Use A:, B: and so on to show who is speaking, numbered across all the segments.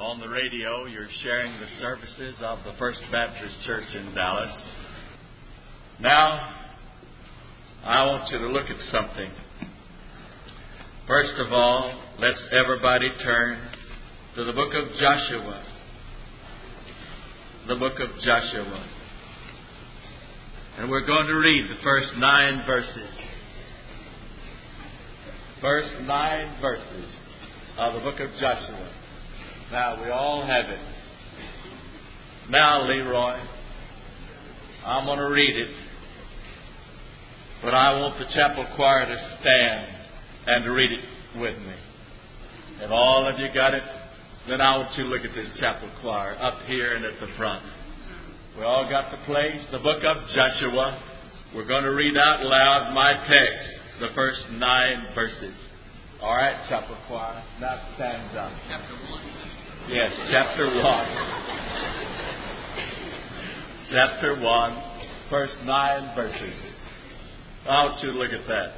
A: on the radio, you're sharing the services of the First Baptist Church in Dallas. Now, I want you to look at something. First of all, let's everybody turn to the book of Joshua. The book of Joshua. And we're going to read the first 9 verses. First 9 verses of the book of Joshua. Now, we all have it. Now, Leroy, I'm going to read it. But I want the chapel choir to stand and to read it with me. If all of you got it, then I want you to look at this chapel choir up here and at the front. We all got the place. The book of Joshua. We're going to read out loud my text, the first 9 verses. All right, chapel choir. Now stand up. Chapter 1. Yes, chapter 1. Chapter 1, first 9 verses. I want you to look at that.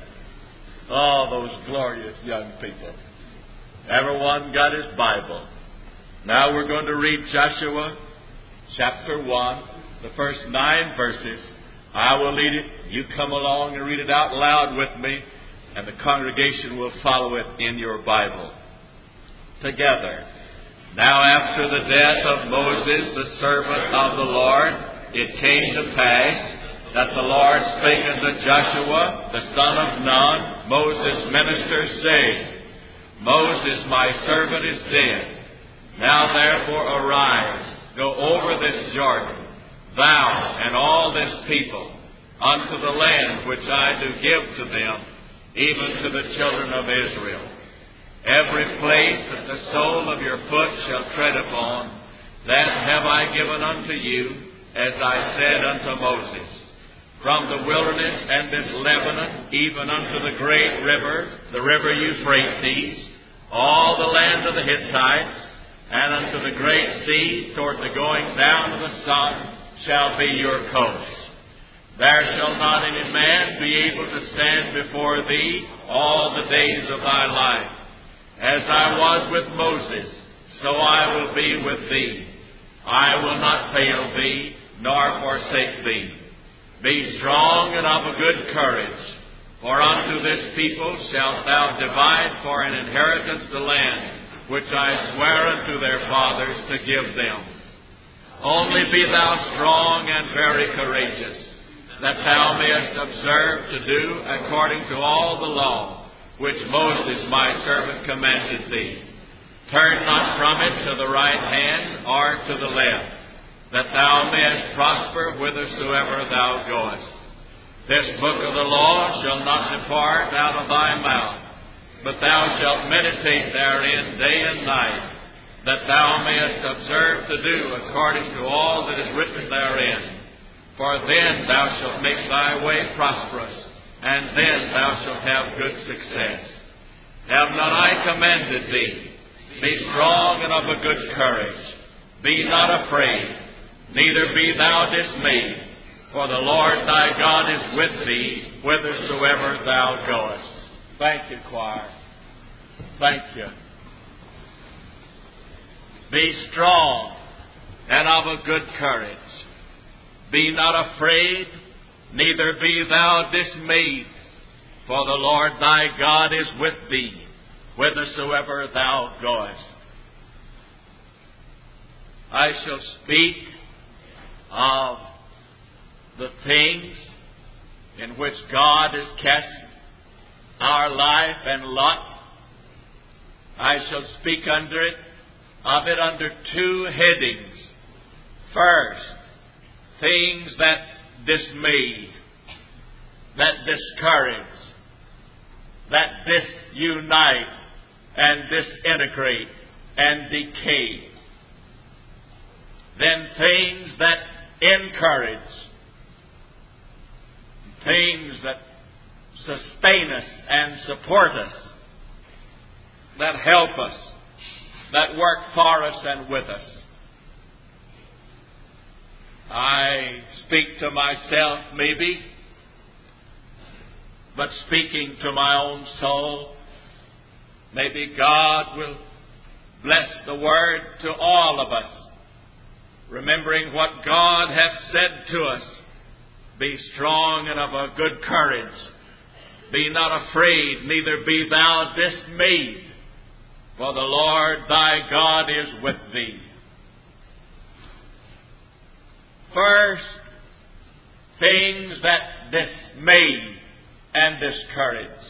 A: Oh, those glorious young people. Everyone got his Bible. Now we're going to read Joshua chapter 1, the first 9 verses. I will lead it. You come along and read it out loud with me, and the congregation will follow it in your Bible. Together. Now after the death of Moses, the servant of the Lord, it came to pass that the Lord spake unto Joshua, the son of Nun, Moses' minister, saying, Moses, my servant, is dead. Now therefore arise, go over this Jordan, thou and all this people, unto the land which I do give to them, even to the children of Israel. Every place that the sole of your foot shall tread upon, that have I given unto you, as I said unto Moses. From the wilderness and this Lebanon, even unto the great river, the river Euphrates, all the land of the Hittites, and unto the great sea, toward the going down of the sun, shall be your coast. There shall not any man be able to stand before thee all the days of thy life. As I was with Moses, so I will be with thee. I will not fail thee, nor forsake thee. Be strong and of a good courage, for unto this people shalt thou divide for an inheritance the land which I swear unto their fathers to give them. Only be thou strong and very courageous, that thou mayest observe to do according to all the law which Moses my servant commanded thee. Turn not from it to the right hand or to the left, that thou mayest prosper whithersoever thou goest. This book of the law shall not depart out of thy mouth, but thou shalt meditate therein day and night, that thou mayest observe to do according to all that is written therein. For then thou shalt make thy way prosperous, and then thou shalt have good success. Have not I commanded thee? Be strong and of a good courage. Be not afraid, neither be thou dismayed, for the Lord thy God is with thee whithersoever thou goest. Thank you, choir. Thank you. Be strong and of a good courage. Be not afraid, neither be thou dismayed, for the Lord thy God is with thee whithersoever thou goest. I shall speak of the things in which God has cast our life and lot. I shall speak of it under 2 headings. First, things that dismay, that discourage, that disunite and disintegrate and decay. Then things that encourage, things that sustain us and support us, that help us, that work for us and with us. I speak to myself maybe, but speaking to my own soul, maybe God will bless the Word to all of us, remembering what God hath said to us. Be strong and of a good courage. Be not afraid, neither be thou dismayed, for the Lord thy God is with thee. First, things that dismay and discourage.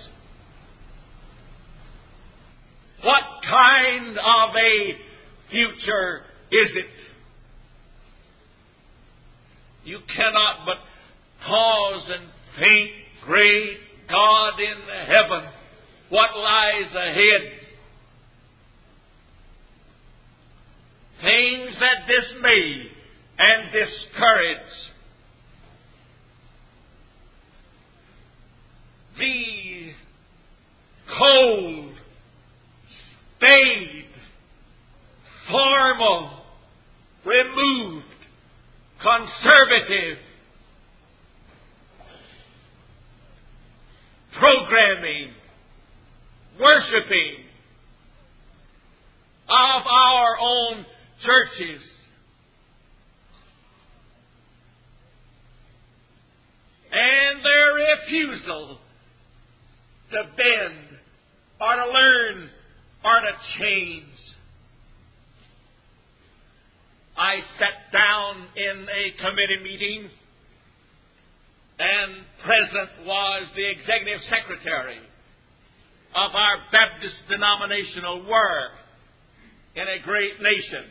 A: What kind of a future is it? You cannot but pause and think, great God in heaven, what lies ahead? Things that dismay and discourage. The cold, staid, formal, removed, conservative programming, worshiping of our own churches. And their refusal to bend or to learn or to change. I sat down in a committee meeting, and present was the executive secretary of our Baptist denominational work in a great nation.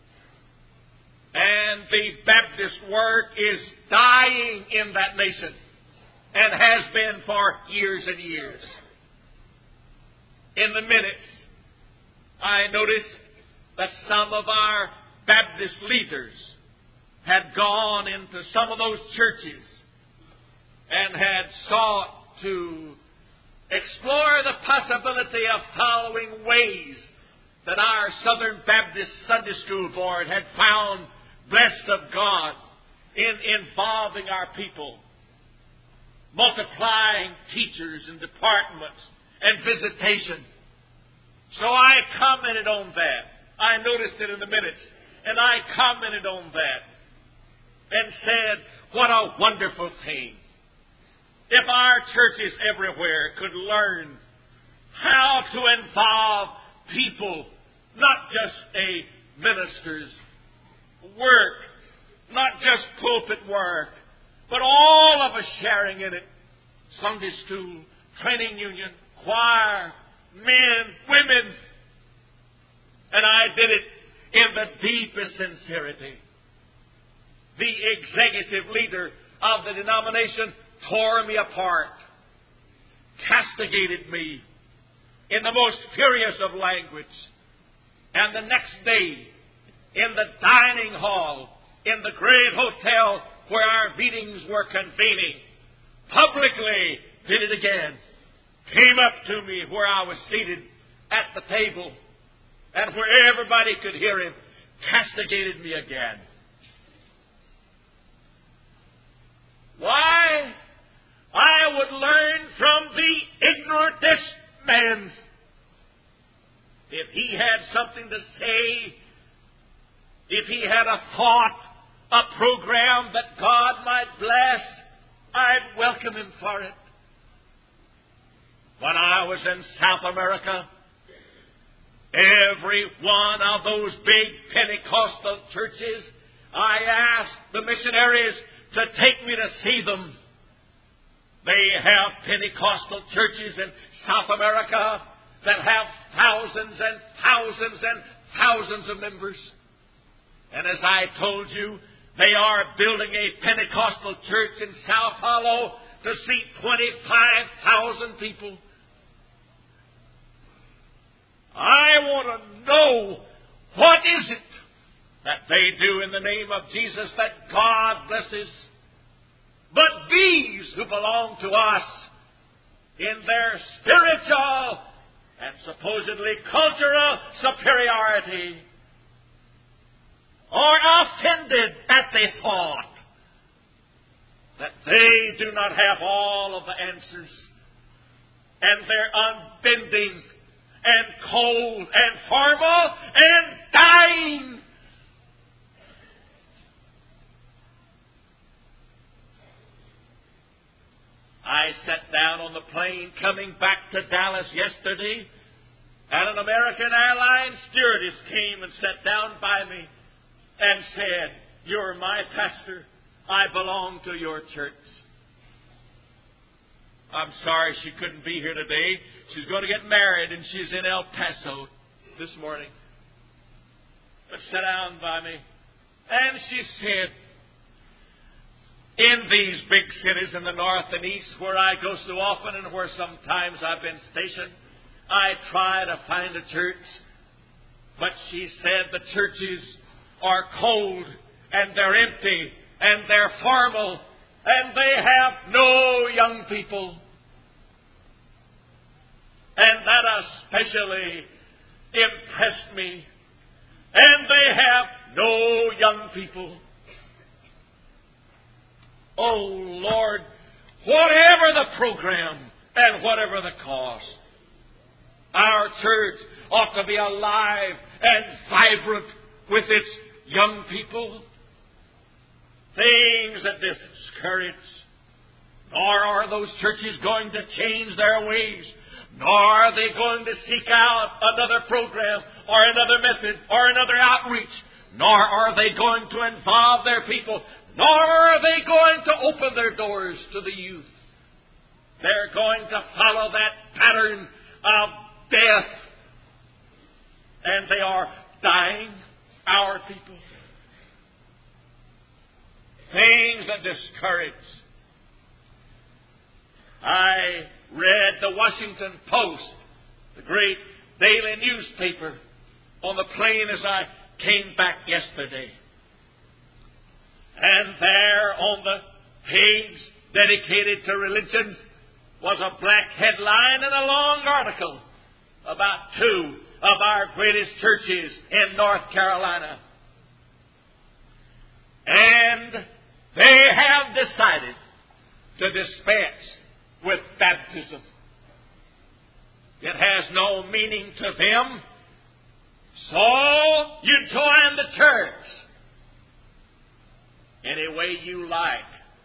A: And the Baptist work is dying in that nation, and has been for years and years. In the minutes, I noticed that some of our Baptist leaders had gone into some of those churches and had sought to explore the possibility of following ways that our Southern Baptist Sunday School Board had found blessed of God in involving our people, multiplying teachers and departments and visitation. So I commented on that. I noticed it in the minutes, and I commented on that and said, what a wonderful thing. If our churches everywhere could learn how to involve people, not just a minister's work, not just pulpit work, but all of us sharing in it. Sunday school, training union, choir, men, women. And I did it in the deepest sincerity. The executive leader of the denomination tore me apart, castigated me in the most furious of language. And the next day, in the dining hall, in the great hotel where our meetings were convening, publicly did it again. Came up to me where I was seated at the table, and where everybody could hear him, castigated me again. Why? I would learn from the ignorantest man. If he had something to say, if he had a thought, a program that God might bless, I'd welcome him for it. When I was in South America, every one of those big Pentecostal churches, I asked the missionaries to take me to see them. They have Pentecostal churches in South America that have thousands and thousands and thousands of members. And as I told you, they are building a Pentecostal church in Sao Paulo to seat 25,000 people. I want to know, what is it that they do in the name of Jesus that God blesses? But these who belong to us, in their spiritual and supposedly cultural superiority, are offended at the thought that they do not have all of the answers, and their unbending and cold and formal and dying. I sat down on the plane coming back to Dallas yesterday, and an American Airlines stewardess came and sat down by me and said, "You're my pastor. I belong to your church." I'm sorry she couldn't be here today. She's going to get married, and she's in El Paso this morning. But sat down by me, and she said, "In these big cities in the north and east where I go so often and where sometimes I've been stationed, I try to find a church." But she said the churches are cold and they're empty and they're formal and they have no young people. And that especially impressed me. And they have no young people. Oh, Lord, whatever the program and whatever the cost, our church ought to be alive and vibrant with its young people. Things that discourage. Nor are those churches going to change their ways. Nor are they going to seek out another program or another method or another outreach. Nor are they going to involve their people. Nor are they going to open their doors to the youth. They're going to follow that pattern of death. And they are dying, our people. Things that discourage. I read the Washington Post, the great daily newspaper, on the plane as I came back yesterday. And there on the page dedicated to religion was a black headline and a long article about two of our greatest churches in North Carolina. And they have decided to dispense with baptism. It has no meaning to them. So you join the church any way you like.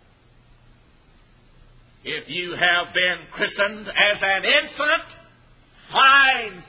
A: If you have been christened as an infant, fine.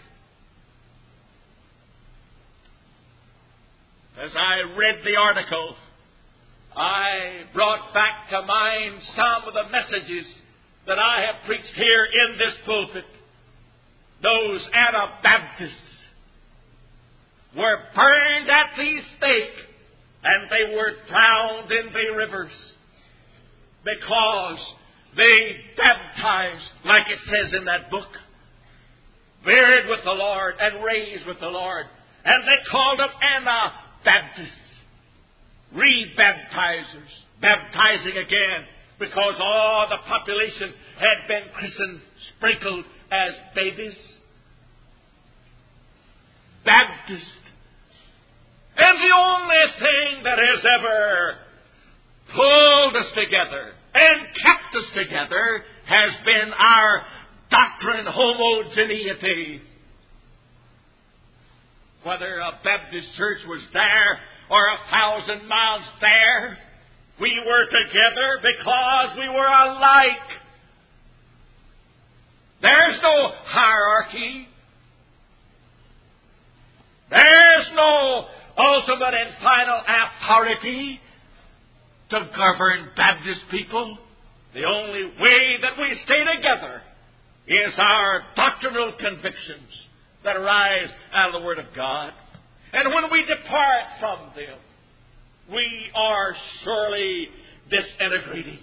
A: As I read the article, I brought back to mind some of the messages that I have preached here in this pulpit. Those Anabaptists were burned at the stake and they were drowned in the rivers because they baptized, like it says in that book, buried with the Lord and raised with the Lord. And they called them Anabaptists, rebaptizers, baptizing again, because all the population had been christened, sprinkled as babies. Baptist. And the only thing that has ever pulled us together and kept us together has been our doctrine homogeneity. Whether a Baptist church was there or 1,000 miles there, we were together because we were alike. There's no hierarchy. There's no ultimate and final authority to govern Baptist people. The only way that we stay together is our doctrinal convictions that arise out of the Word of God. And when we depart from them, we are surely disintegrating.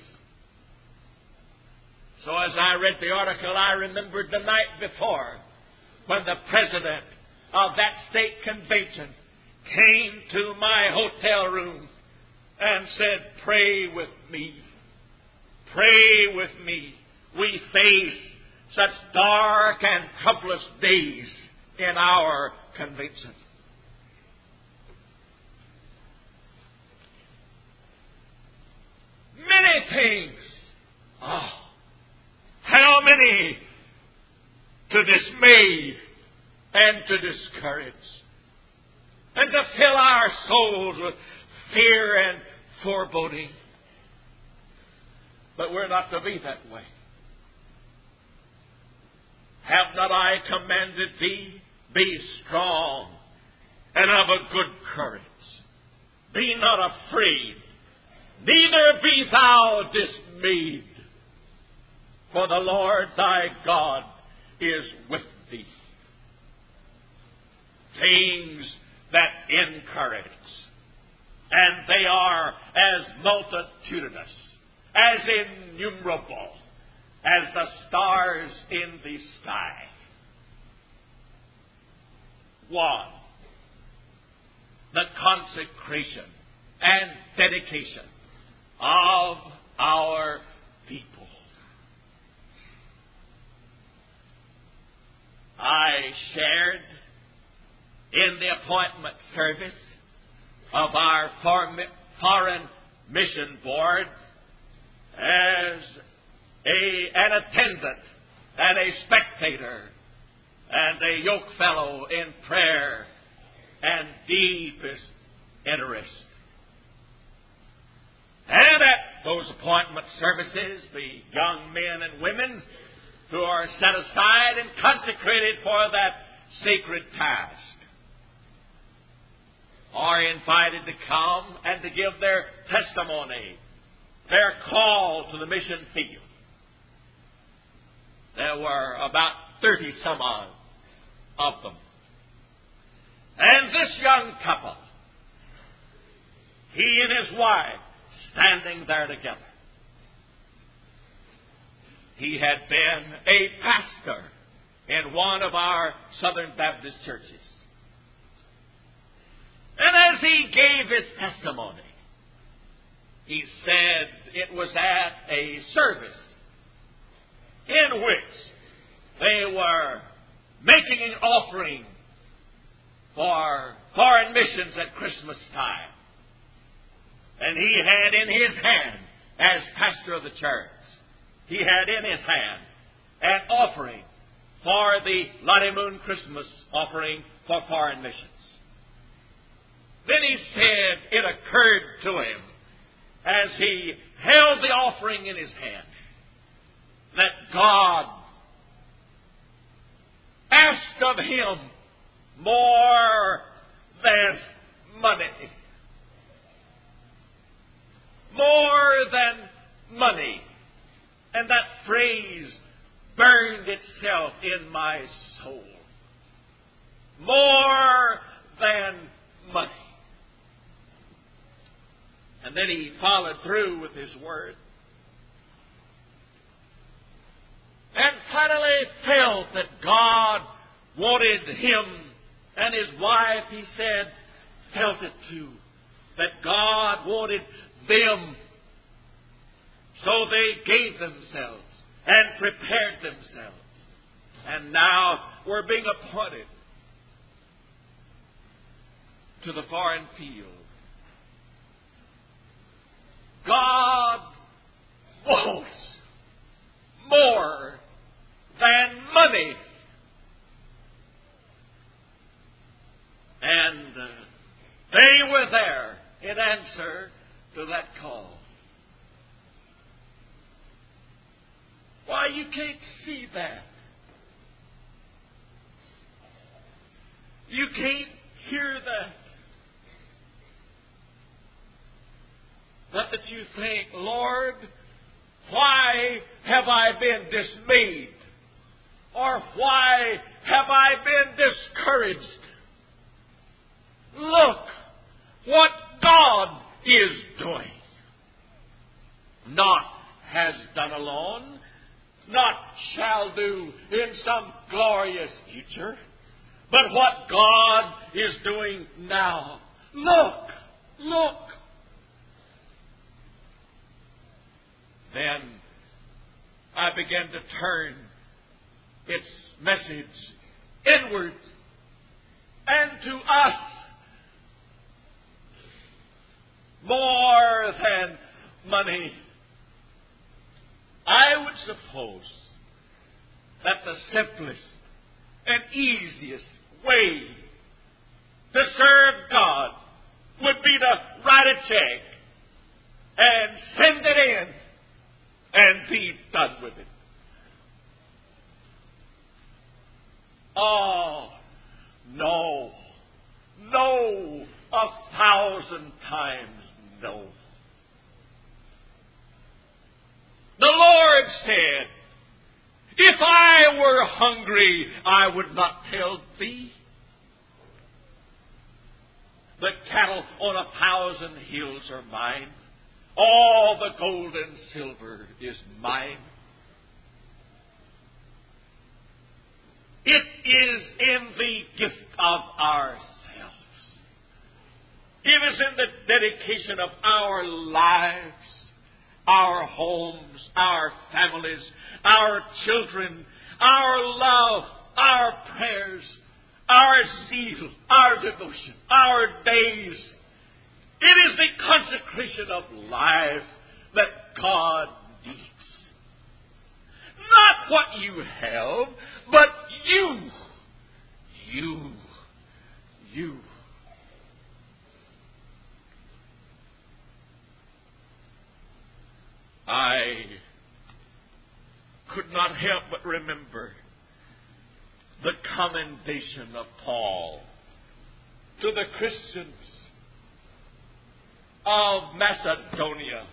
A: So as I read the article, I remembered the night before when the president of that state convention came to my hotel room and said, "Pray with me. Pray with me. We face such dark and troublous days in our convention." Many things. Oh, how many to dismay and to discourage, and to fill our souls with fear and foreboding. But we're not to be that way. Have not I commanded thee? Be strong and of a good courage. Be not afraid, neither be thou dismayed. For the Lord thy God is with thee. Things that encourage. And they are as multitudinous, as innumerable, as the stars in the sky. 1. The consecration and dedication of our people. I shared in the appointment service of our Foreign Mission Board as an attendant and a spectator and a yoke fellow in prayer and deepest interest. And at those appointment services, the young men and women who are set aside and consecrated for that sacred task are invited to come and to give their testimony, their call to the mission field. There were about 30 some odd of them. And this young couple, he and his wife, standing there together. He had been a pastor in one of our Southern Baptist churches. And as he gave his testimony, he said it was at a service in which they were making an offering for foreign missions at Christmas time. And he had in his hand, as pastor of the church, he had in his hand an offering for the Lottie Moon Christmas offering for foreign missions. Then he said it occurred to him as he held the offering in his hand that God asked of him more than money. More than money. And that phrase burned itself in my soul. More than money. And then he followed through with his word. And finally felt that God wanted him and his wife, he said, felt it too. That God wanted them. So they gave themselves and prepared themselves. And now we're being appointed to the foreign field. God wants more than money. And they were there in answer to that call. Why, you can't see that. You can't hear that. Not that you think, Lord, why have I been dismayed? Or why have I been discouraged? Look what God is doing. Not has done alone, not shall do in some glorious future, but what God is doing now. Look, look. Then I began to turn its message inward and to us. More than money. I would suppose that the simplest and easiest way to serve God would be to write a check and send it in and be done with it. Oh, no. No. 1,000 times no. The Lord said, if I were hungry, I would not tell thee. The cattle on 1,000 hills are mine. All the gold and silver is mine. It is in the gift of ourselves. It is in the dedication of our lives, our homes, our families, our children, our love, our prayers, our zeal, our devotion, our days. It is the consecration of life that God needs. Not what you have, but you. I could not help but remember the commendation of Paul to the Christians of Macedonia,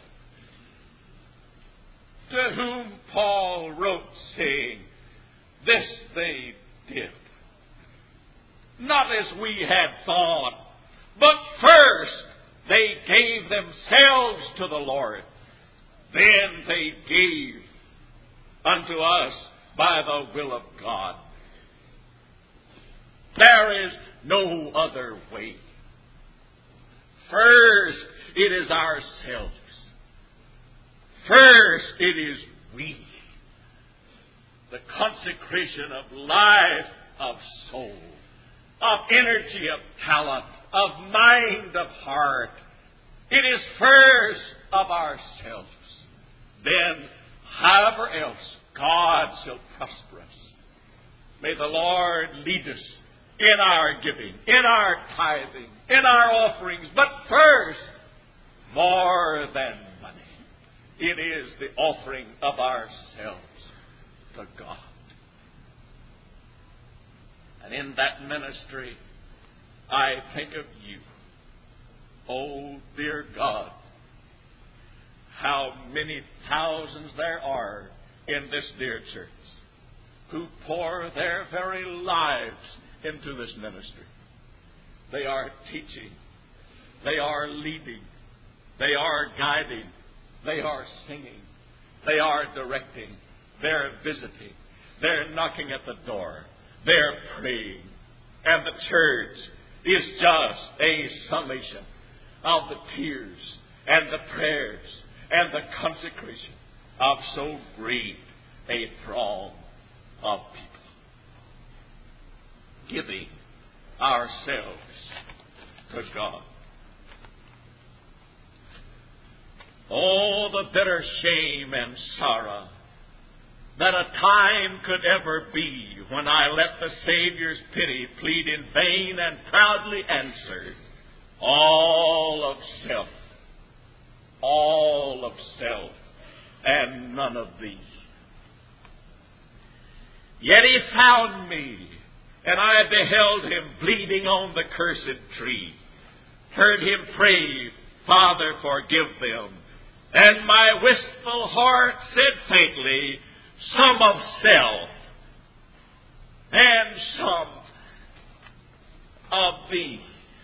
A: to whom Paul wrote, saying, this they did, not as we had thought, but first they gave themselves to the Lord, then they gave unto us by the will of God. There is no other way. First, it is ourselves. First, it is we. The consecration of life, of soul, of energy, of talent, of mind, of heart. It is first of ourselves. Then, however else, God shall prosper us. May the Lord lead us in our giving, in our tithing, in our offerings. But first, more than money, it is the offering of ourselves to God. And in that ministry, I think of you. Oh, dear God, how many thousands there are in this dear church who pour their very lives into this ministry. They are teaching. They are leading. They are guiding. They are singing. They are directing. They're visiting. They're knocking at the door. They're praying. And the church is just a summation of the tears and the prayers and the consecration of so great a throng of people, giving ourselves to God. Oh, the bitter shame and sorrow that a time could ever be when I let the Savior's pity plead in vain and proudly answer, all of self, and none of thee. Yet he found me, and I beheld him bleeding on the cursed tree, heard him pray, Father, forgive them, and my wistful heart said faintly, some of self, and some of thee.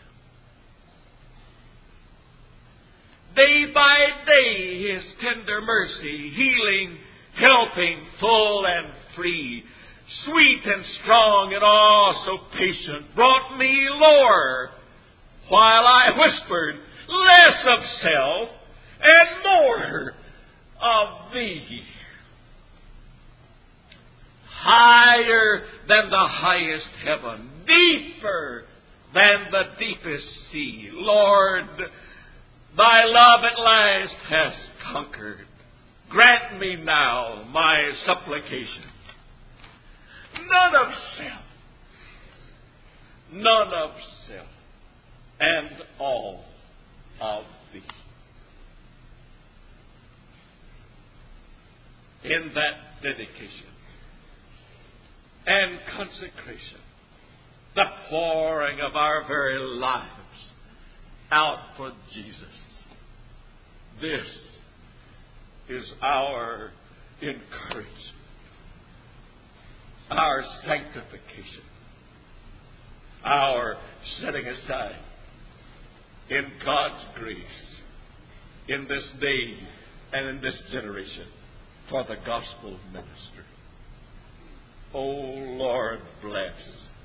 A: Day by day his tender mercy, healing, helping, full and free, sweet and strong and oh so patient, brought me lower, while I whispered, less of self and more of thee. Higher than the highest heaven, deeper than the deepest sea, Lord, thy love at last has conquered. Grant me now my supplication. None of self. none of self, and all of thee. In that dedication and consecration, the pouring of our very lives out for Jesus, this is our encouragement, our sanctification, our setting aside in God's grace in this day and in this generation for the gospel ministry. O Lord, bless,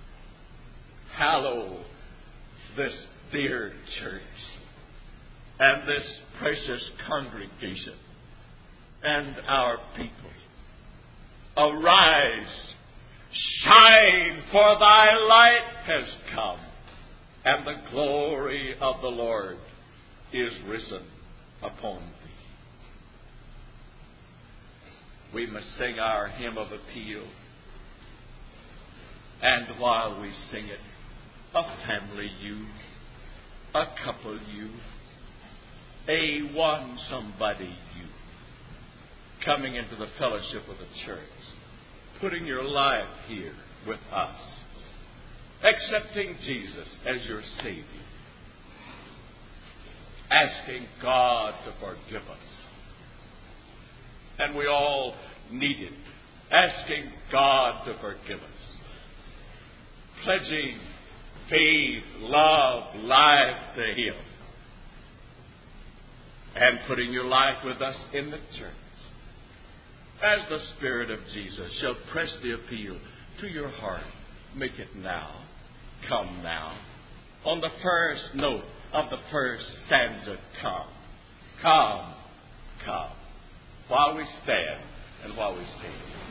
A: hallow this dear church and this precious congregation and our people. Arise, shine, for thy light has come, and the glory of the Lord is risen upon thee. We must sing our hymn of appeal. And while we sing it, a family you, a couple you, a one somebody you, coming into the fellowship of the church, putting your life here with us, accepting Jesus as your Savior, asking God to forgive us. And we all need it, asking God to forgive us. Pledging faith, love, life to Him. And putting your life with us in the church. As the Spirit of Jesus shall press the appeal to your heart, make it now. Come now. On the first note of the first stanza, come. Come. Come. While we stand and while we sing.